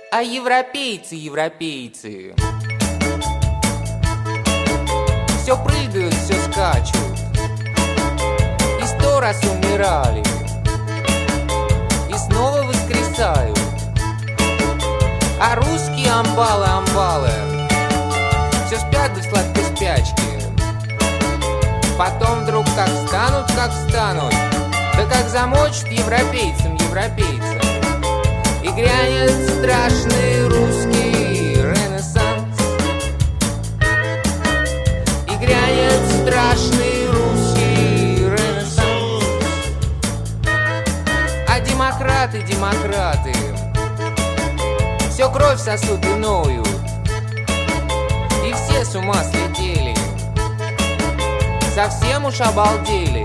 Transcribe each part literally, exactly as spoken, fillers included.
А европейцы, европейцы, все прыгают, все скачут, и сто раз умирали, и снова воскресают. А русские амбалы, амбалы, все спят до сладкой спячки. Потом вдруг как встанут, как встанут, да как замочат европейцам, европейцам. И грянет страшный русский ренессанс. И грянет страшный русский ренессанс. А демократы, демократы, все кровь сосут и ноют, и все с ума слетели, совсем уж обалдели.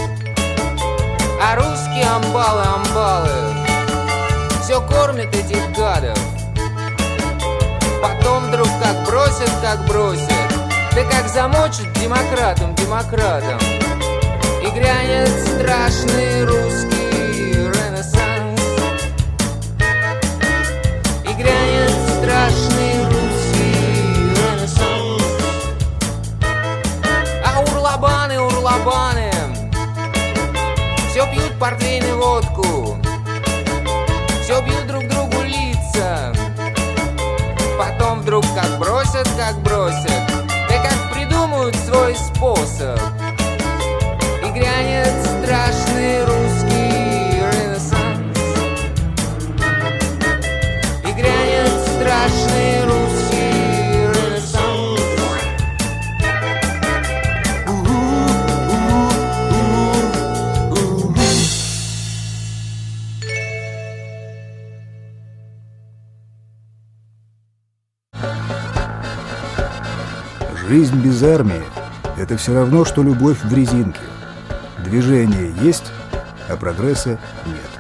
А русские амбалы, амбалы, все кормят этих гадов. Потом вдруг как бросят, как бросят, да как замочат демократам, демократам. И грянет страшный русский ренессанс. И грянет страшный русский ренессанс. А урлабаны, урлабаны, все пьют портвейн и водку, все бьют друг другу лица. Потом вдруг как бросят, как бросят, да как придумают свой способ. И грянет страшный русский ренессанс. И грянет страшный русский ренессанс. Жизнь без армии – это все равно, что любовь в резинке. Движение есть, а прогресса нет.